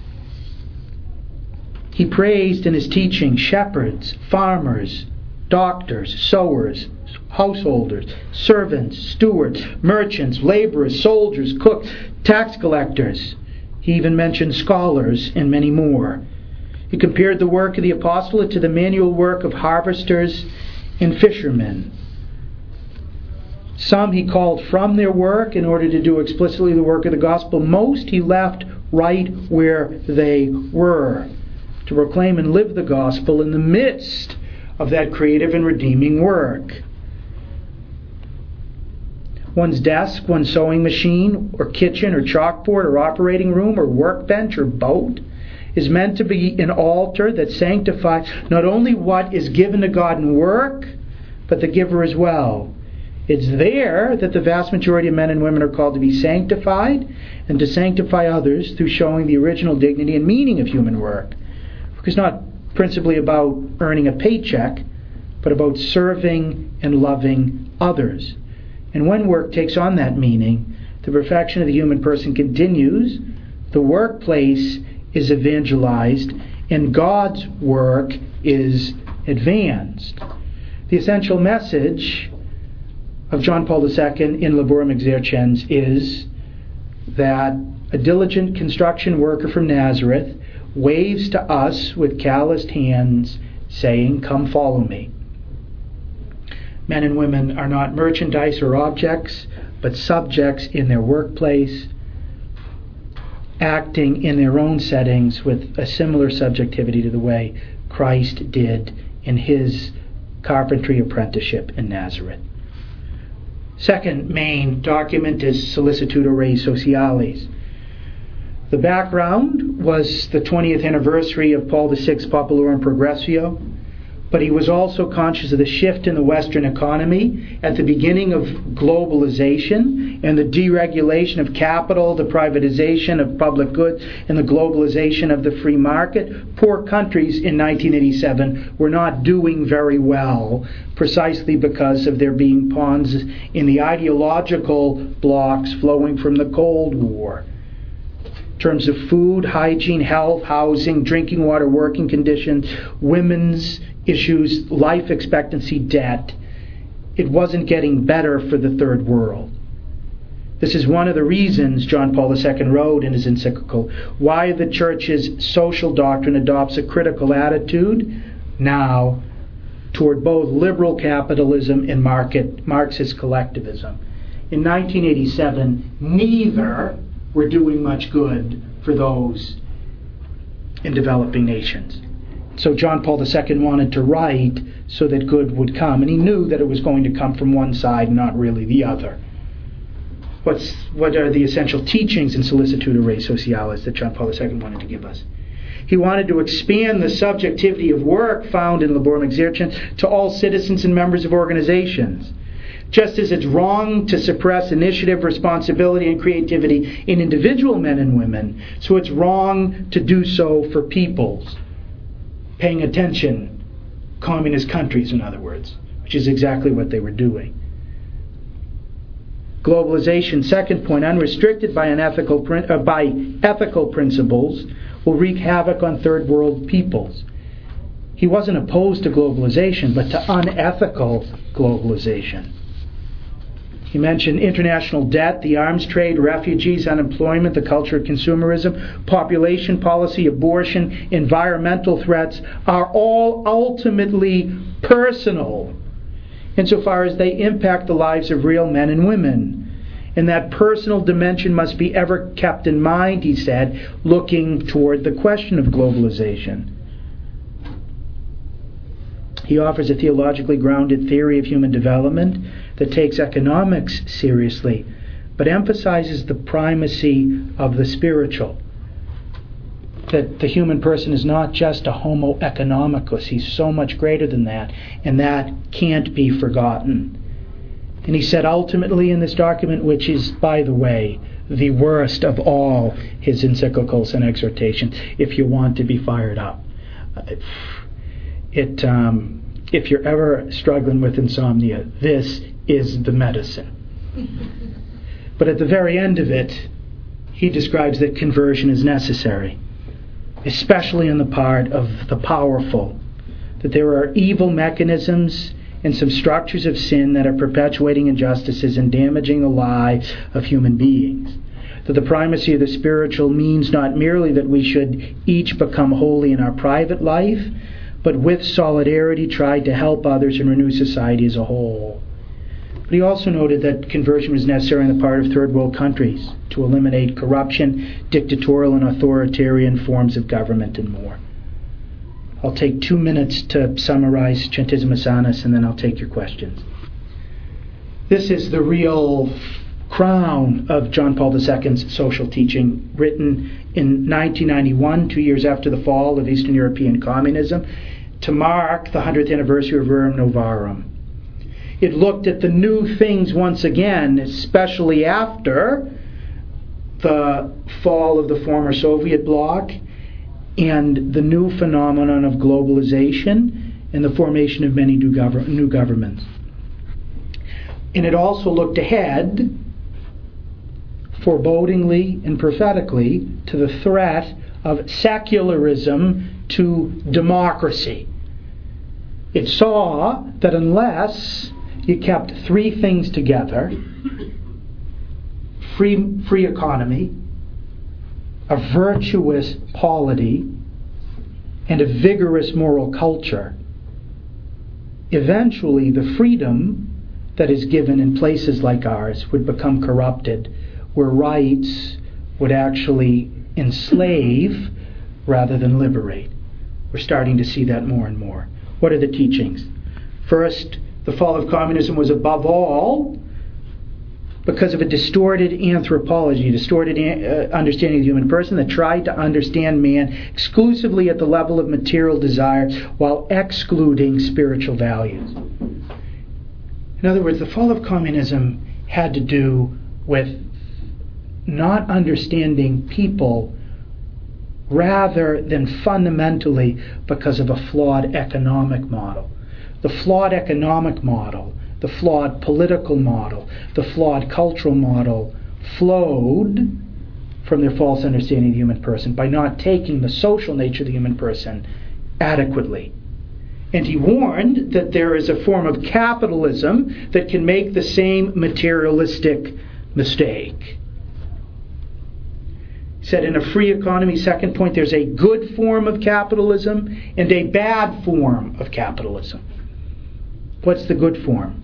He praised in his teaching shepherds, farmers, doctors, sowers, householders, servants, stewards, merchants, laborers, soldiers, cooks, tax collectors. He even mentioned scholars and many more. He compared the work of the apostolate to the manual work of harvesters and fishermen. Some he called from their work in order to do explicitly the work of the gospel. Most he left right where they were, to proclaim and live the gospel in the midst of that creative and redeeming work. One's desk, one's sewing machine, or kitchen, or chalkboard, or operating room, or workbench, or boat is meant to be an altar that sanctifies not only what is given to God in work, but the giver as well. It's there that the vast majority of men and women are called to be sanctified and to sanctify others through showing the original dignity and meaning of human work. It's not principally about earning a paycheck, but about serving and loving others. And when work takes on that meaning, the perfection of the human person continues, the workplace is evangelized, and God's work is advanced. The essential message of John Paul the Second in Laborem Exercens is that a diligent construction worker from Nazareth waves to us with calloused hands, saying, "Come follow me." Men and women are not merchandise or objects, but subjects in their workplace, acting in their own settings with a similar subjectivity to the way Christ did in his carpentry apprenticeship in Nazareth. Second main document is Solicitudo Rei Socialis. The background was the twentieth anniversary of Paul the Sixth's Populorum Progressio, but he was also conscious of the shift in the Western economy at the beginning of globalization and the deregulation of capital, the privatization of public goods, and the globalization of the free market. Poor countries in nineteen eighty-seven were not doing very well, precisely because of there being pawns in the ideological blocks flowing from the Cold War. In terms of food, hygiene, health, housing, drinking water, working conditions, women's issues, life expectancy, debt, it wasn't getting better for the third world. This is one of the reasons John Paul the Second wrote in his encyclical, why the Church's social doctrine adopts a critical attitude now toward both liberal capitalism and market Marxist collectivism. In nineteen eighty-seven, neither were doing much good for those in developing nations. So John Paul the Second wanted to write so that good would come, and he knew that it was going to come from one side, not really the other. what's what are the essential teachings in Solicitudo Rei Socialis that John Paul the Second wanted to give us. He wanted to expand the subjectivity of work found in Laborem Exercens to all citizens and members of organizations. Just as it's wrong to suppress initiative, responsibility, and creativity in individual men and women, so it's wrong to do so for peoples. Paying attention, communist countries, in other words, which is exactly what they were doing. Globalization, second point, unrestricted by unethical uh, by ethical principles, will wreak havoc on third world peoples. He wasn't opposed to globalization, but to unethical globalization. He mentioned international debt, the arms trade, refugees, unemployment, the culture of consumerism, population policy, abortion, environmental threats are all ultimately personal insofar as they impact the lives of real men and women. And that personal dimension must be ever kept in mind, he said, looking toward the question of globalization. He offers a theologically grounded theory of human development that takes economics seriously, but emphasizes the primacy of the spiritual. That the human person is not just a homo economicus, he's so much greater than that, and that can't be forgotten. And he said ultimately in this document, which is, by the way, the worst of all his encyclicals and exhortations, if you want to be fired up. It, um, if you're ever struggling with insomnia, this is the medicine. But at the very end of it, he describes that conversion is necessary, especially on the part of the powerful, that there are evil mechanisms and some structures of sin that are perpetuating injustices and damaging the lives of human beings. That the primacy of the spiritual means not merely that we should each become holy in our private life, but with solidarity try to help others and renew society as a whole. But he also noted that conversion was necessary on the part of third world countries to eliminate corruption, dictatorial and authoritarian forms of government, and more. I'll take two minutes to summarize Centesimus Annus, and then I'll take your questions. This is the real crown of John Paul the Second's social teaching, written in nineteen ninety-one, two years after the fall of Eastern European communism, to mark the hundredth anniversary of Rerum Novarum. It looked at the new things once again, especially after the fall of the former Soviet bloc and the new phenomenon of globalization and the formation of many new, gov- new governments. And it also looked ahead, forebodingly and prophetically, to the threat of secularism to democracy. It saw that unless you kept three things together, free, free economy, a virtuous polity, and a vigorous moral culture, eventually the freedom that is given in places like ours would become corrupted, where rights would actually enslave rather than liberate. We're starting to see that more and more. What are the teachings? First, the fall of communism was above all because of a distorted anthropology, a distorted uh, understanding of the human person that tried to understand man exclusively at the level of material desire while excluding spiritual values. In other words, the fall of communism had to do with not understanding people rather than fundamentally because of a flawed economic model. The flawed economic model, the flawed political model, the flawed cultural model flowed from their false understanding of the human person by not taking the social nature of the human person adequately. And he warned that there is a form of capitalism that can make the same materialistic mistake. He said in a free economy, second point, there's a good form of capitalism and a bad form of capitalism. What's the good form?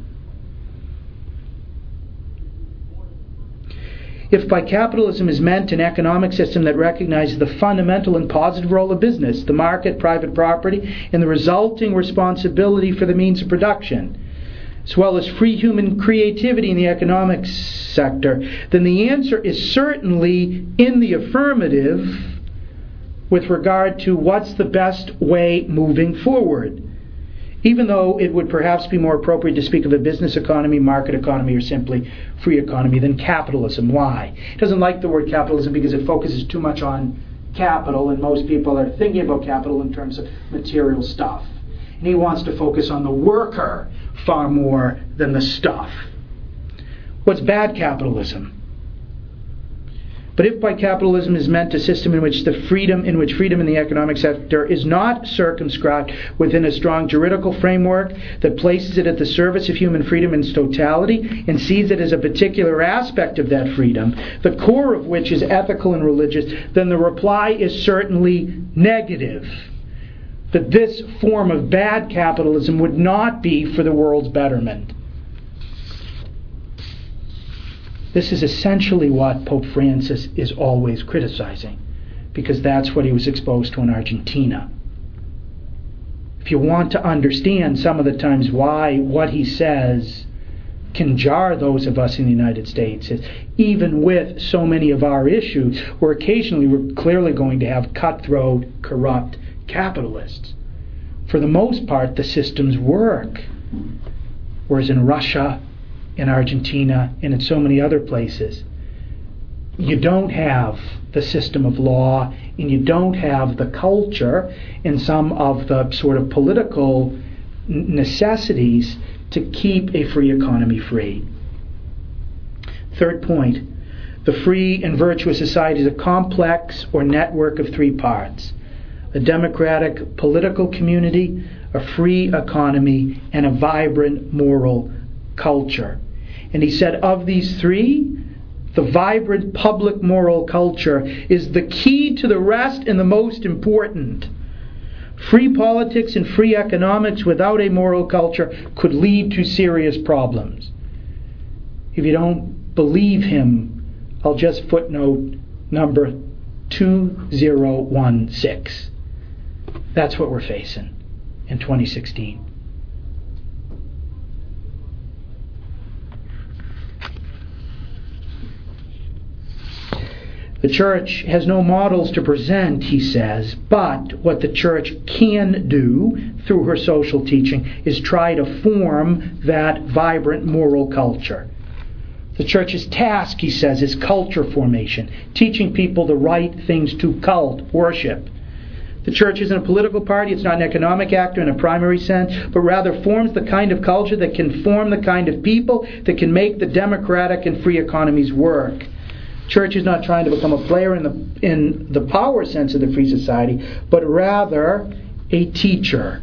If by capitalism is meant an economic system that recognizes the fundamental and positive role of business, the market, private property, and the resulting responsibility for the means of production, as well as free human creativity in the economic sector, then the answer is certainly in the affirmative with regard to what's the best way moving forward, even though it would perhaps be more appropriate to speak of a business economy, market economy, or simply free economy than capitalism. Why? He doesn't like the word capitalism because it focuses too much on capital, and most people are thinking about capital in terms of material stuff. And he wants to focus on the worker far more than the stuff. What's bad capitalism? But if by capitalism is meant a system in which the freedom in which freedom in the economic sector is not circumscribed within a strong juridical framework that places it at the service of human freedom in its totality and sees it as a particular aspect of that freedom, the core of which is ethical and religious, then the reply is certainly negative. That this form of bad capitalism would not be for the world's betterment. This is essentially what Pope Francis is always criticizing, because that's what he was exposed to in Argentina. If you want to understand some of the times why what he says can jar those of us in the United States, is even with so many of our issues, we're occasionally we're clearly going to have cutthroat, corrupt capitalists. For the most part, the systems work. Whereas in Russia, in Argentina, and in so many other places, you don't have the system of law, and you don't have the culture and some of the sort of political necessities to keep a free economy free. Third point, the free and virtuous society is a complex or network of three parts: a democratic political community, a free economy, and a vibrant moral culture. And he said of these three, the vibrant public moral culture is the key to the rest and the most important. Free politics and free economics without a moral culture could lead to serious problems. If you don't believe him, I'll just footnote number two thousand sixteen. That's what we're facing in twenty sixteen. The church has no models to present, he says, but what the church can do through her social teaching is try to form that vibrant moral culture. The church's task, he says, is culture formation, teaching people the right things to cult, worship. The church isn't a political party, it's not an economic actor in a primary sense, but rather forms the kind of culture that can form the kind of people that can make the democratic and free economies work. Church is not trying to become a player in the in the power sense of the free society, but rather a teacher.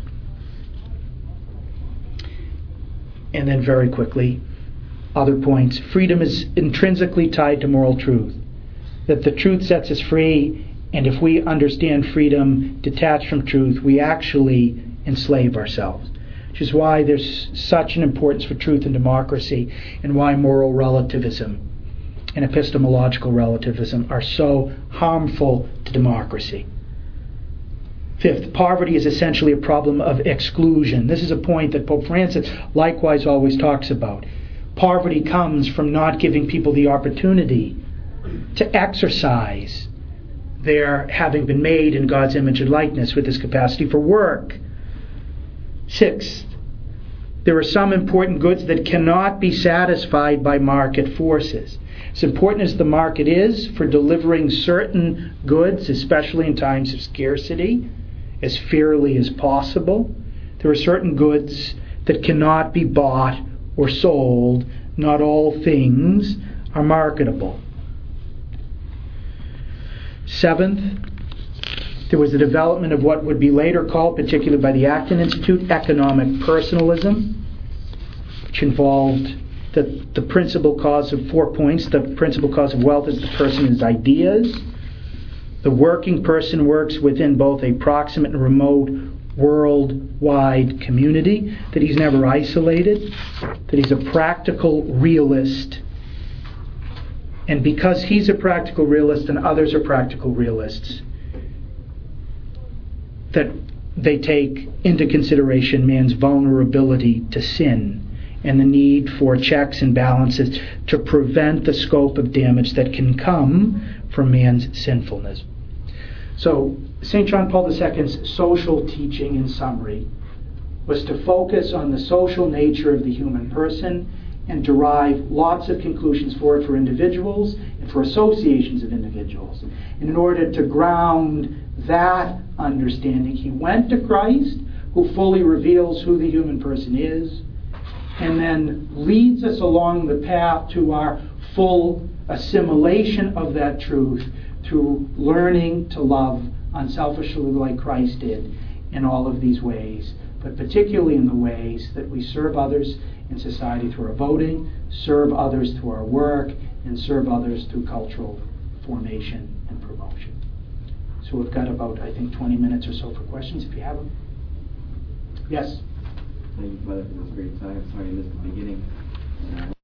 And then very quickly, other points. Freedom is intrinsically tied to moral truth. That the truth sets us free, and if we understand freedom detached from truth, we actually enslave ourselves. Which is why there's such an importance for truth and democracy, and why moral relativism and epistemological relativism are so harmful to democracy. Fifth, poverty is essentially a problem of exclusion. This is a point that Pope Francis likewise always talks about. Poverty comes from not giving people the opportunity to exercise their having been made in God's image and likeness with this capacity for work. Sixth, there are some important goods that cannot be satisfied by market forces. As important as the market is for delivering certain goods, especially in times of scarcity, as fairly as possible, there are certain goods that cannot be bought or sold. Not all things are marketable. Seventh, there was the development of what would be later called, particularly by the Acton Institute, economic personalism, which involved the, the principal cause of four points. The principal cause of wealth is the person's ideas. The working person works within both a proximate and remote worldwide community, that he's never isolated, that he's a practical realist. And because he's a practical realist and others are practical realists, that they take into consideration man's vulnerability to sin and the need for checks and balances to prevent the scope of damage that can come from man's sinfulness. So, Saint John Paul the Second's social teaching, in summary, was to focus on the social nature of the human person and derive lots of conclusions for it for individuals and for associations of individuals. And in order to ground that understanding, he went to Christ, who fully reveals who the human person is, and then leads us along the path to our full assimilation of that truth through learning to love unselfishly like Christ did in all of these ways, but particularly in the ways that we serve others in society through our voting, serve others through our work, and serve others through cultural formation and promotion. So we've got about, I think, twenty minutes or so for questions, if you have them. Yes? Thank you, Father, for this great time. Sorry I missed the beginning. Uh,